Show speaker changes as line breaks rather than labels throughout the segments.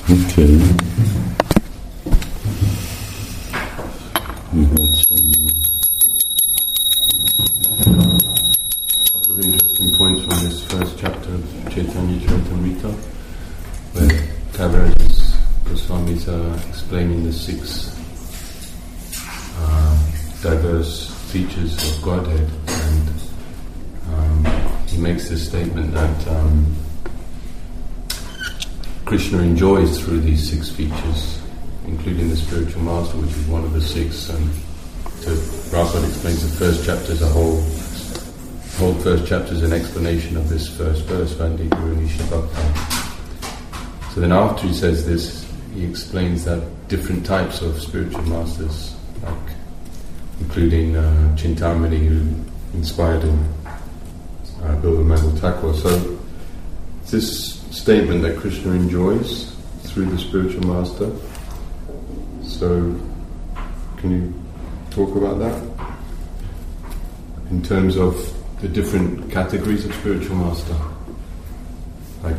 Okay. We had some
couple of interesting points from this first chapter of Chaitanya Charitamrita, where Kavirajas Goswamis are explaining the six diverse features of Godhead, and he makes this statement that Krishna enjoys through these six features, including the spiritual master, which is one of the six. And so Prabhupada explains the first chapter as a whole first chapter is an explanation of this first verse, Vande Guru Nisha Bhakta. So then after he says this, he explains that different types of spiritual masters, like including Chintamani, who inspired him, Bilva Mangal Thakur. So this statement that Krishna enjoys through the spiritual master. So, can you talk about that? In terms of the different categories of spiritual master? Like,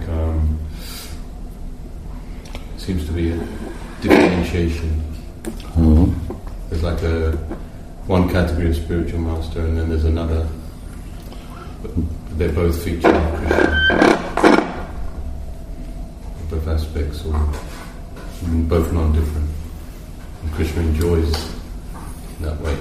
seems to be a differentiation.
Mm-hmm.
There's like one category of spiritual master, and then there's another. But they both feature in Krishna. Both aspects, or both non-different. And Krishna enjoys that way.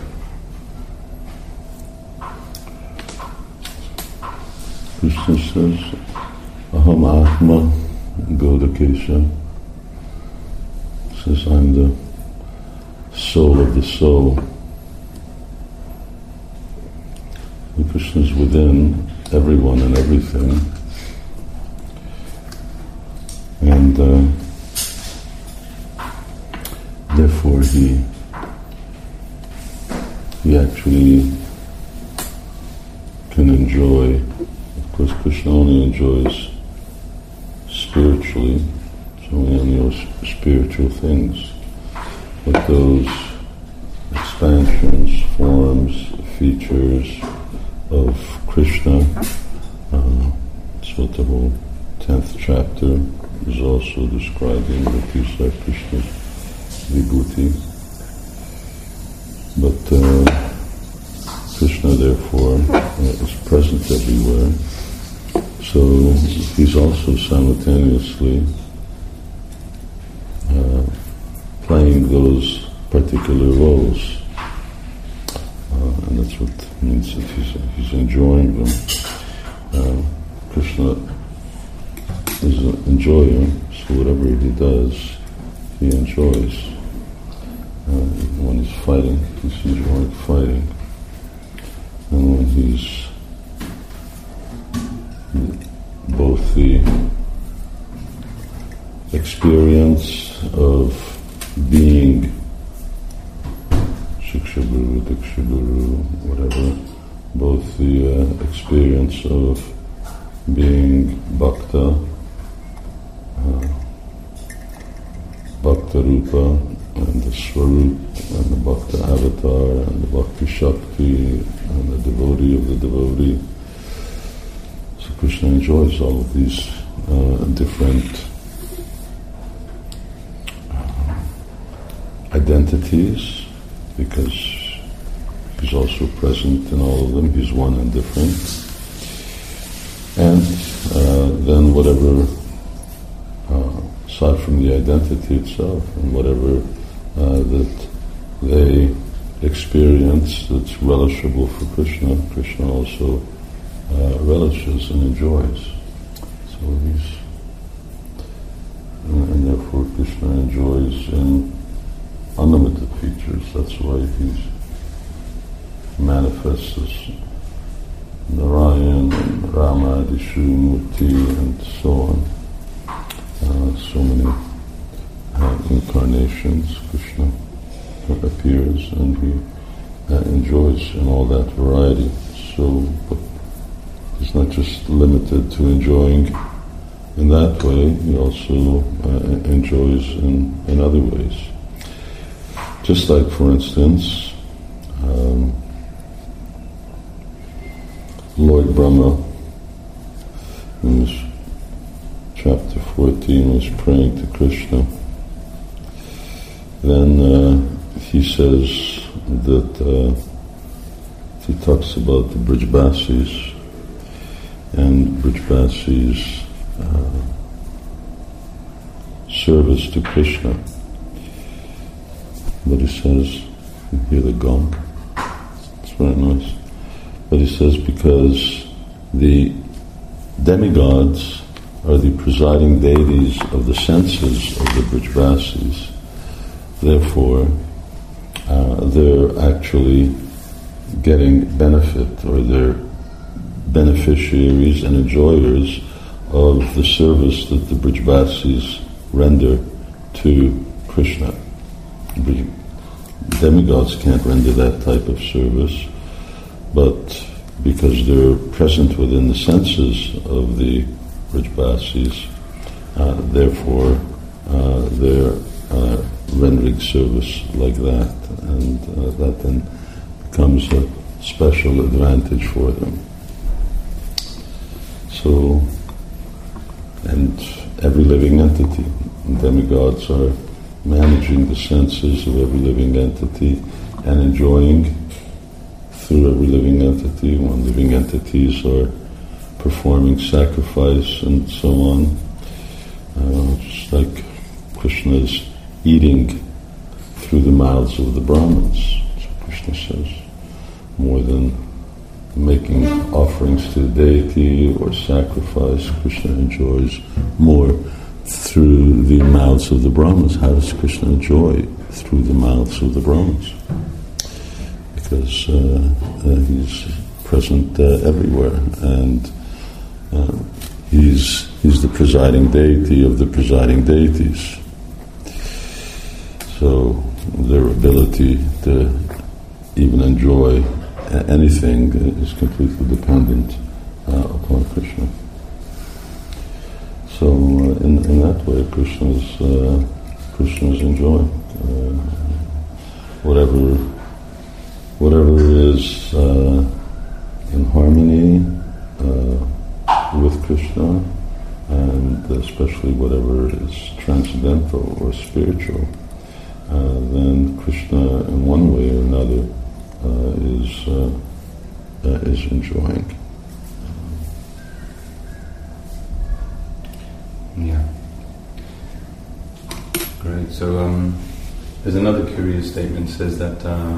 Krishna says, Aham Atma Godakesha. Says, I'm the soul of the soul. And Krishna is within everyone and everything. And therefore he actually can enjoy. Of course, Krishna only enjoys spiritually, so he only knows spiritual things. But those expansions, forms, features of Krishna, that's what the whole 10th chapter is also describing, that these are Krishna's vibhuti. But Krishna therefore is present everywhere. So he's also simultaneously playing those particular roles. And that's what means that he's enjoying them. Krishna is an enjoyer, so whatever he does, he enjoys. Even when he's fighting, he's enjoying fighting. And when he's both the experience of being Shikshaburu, Dikshaburu, whatever, both the experience of being Bhakta, Bhakta Rupa, and the Swarup, and the Bhakta Avatar, and the Bhakti Shakti, and the devotee of the devotee. So Krishna enjoys all of these different identities, because he's also present in all of them. He's one and different. And then whatever, aside from the identity itself, and whatever that they experience that's relishable for Krishna, Krishna also relishes and enjoys. So and therefore Krishna enjoys in unlimited features. That's why he's manifests as Narayan and Rama, Adishu, Murti, and so on. So many incarnations Krishna appears, and he enjoys in all that variety. So, but he's not just limited to enjoying in that way, he also enjoys in other ways. Just like, for instance, Lord Brahma, in this chapter 14 was praying to Krishna. Then he says that he talks about the Brijbasis and Brijbasis' service to Krishna. But he says, you hear the gong? It's very nice. But he says because the demigods are the presiding deities of the senses of the Brijbasis, therefore they're actually getting benefit, or they're beneficiaries and enjoyers of the service that the Brijbasis render to Krishna. Demigods can't render that type of service, but because they're present within the senses of the Brijbasis, therefore they're rendering service like that, and that then becomes a special advantage for them. So, and every living entity, demigods are managing the senses of every living entity and enjoying through every living entity. When living entities are performing sacrifice and so on, just like Krishna is eating through the mouths of the Brahmins. So Krishna says, more than making offerings to the deity or sacrifice, Krishna enjoys more through the mouths of the Brahmins. How does Krishna enjoy through the mouths of the Brahmins? Because he's present everywhere, and he's the presiding deity of the presiding deities. So their ability to even enjoy anything is completely dependent upon Krishna. So in that way, Krishna's enjoying whatever is in harmony with Krishna, and especially whatever is transcendental or spiritual. Then Krishna, in one way or another, is enjoying.
Yeah. Great. So there's another curious statement. Says that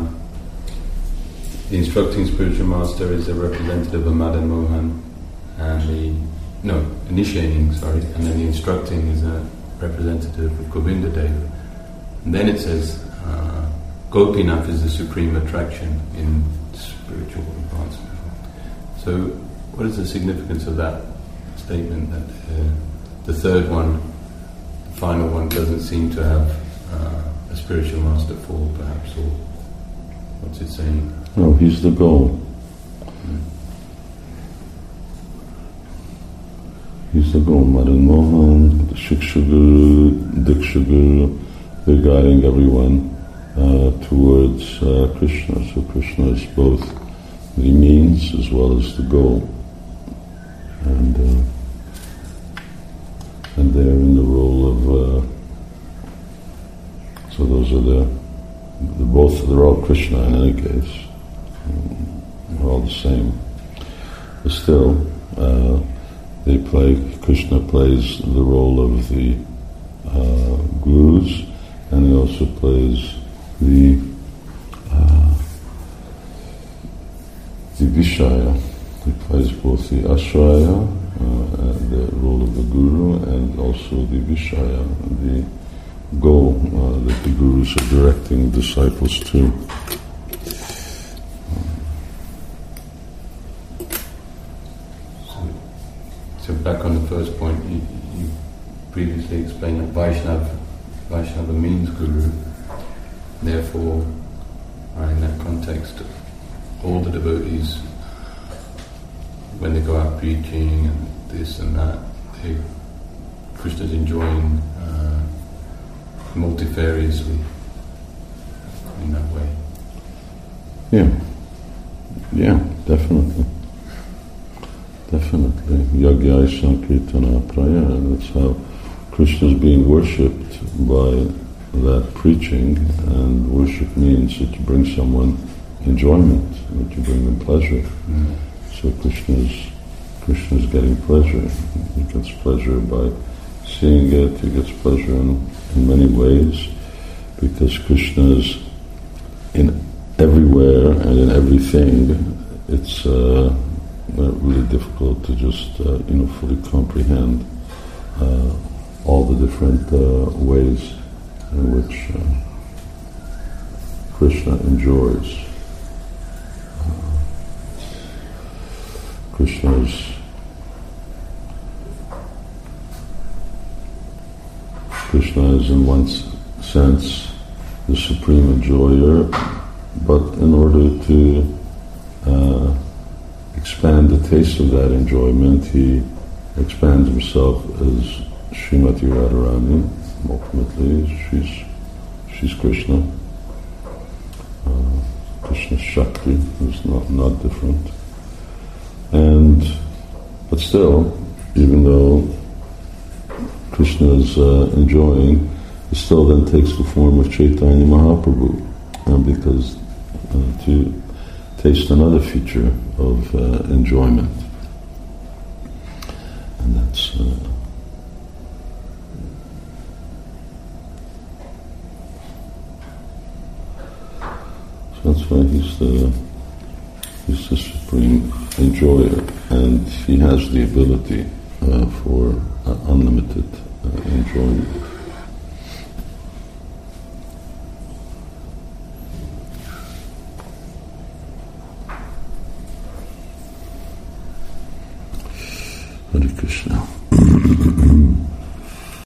the instructing spiritual master is a representative of Madan Mohan, and initiating, and then the instructing is a representative of Govinda Deva. And then it says Gopinath is the supreme attraction in spiritual advancement. So what is the significance of that statement, that the third one, the final one, doesn't seem to have a spiritual master for, perhaps, or what's it saying?
No, he's the goal. He's the goal. Madan Mohan, the Shiksha Guru, Diksha Guru, they're guiding everyone towards Krishna. So Krishna is both the means as well as the goal. And they're in the role of, so those are they're all Krishna in any case. They're all the same. But still, Krishna plays the role of the gurus, and he also plays the Vishaya. He plays both the Ashraya, the role of the guru, and also the Vishaya, the goal that the gurus are directing disciples to.
So back on the first point, you previously explained that Vaishnava means guru. Therefore, in that context, all the devotees, when they go out preaching and this and that, Krishna's enjoying multifariously in that way.
Yeah, definitely. Definitely. Yagyaya Sankirtana Praya. That's how Krishna is being worshipped by that preaching, and worship means that you bring someone enjoyment, that you bring them pleasure. So Krishna is getting pleasure. He gets pleasure by seeing it. He gets pleasure in many ways, because Krishna is in everywhere and in everything. It's really difficult to just fully comprehend all the different ways in which Krishna enjoys. Krishna is in one sense the supreme enjoyer, but in order to expand the taste of that enjoyment, he expands himself as Srimati Radharani. Ultimately, she's Krishna. Krishna's Shakti is not different. But still, even though Krishna is enjoying, it still then takes the form of Chaitanya Mahaprabhu, because to taste another feature of enjoyment, and that's so that's why he's the supreme enjoyer, and he has the ability for unlimited enjoyment.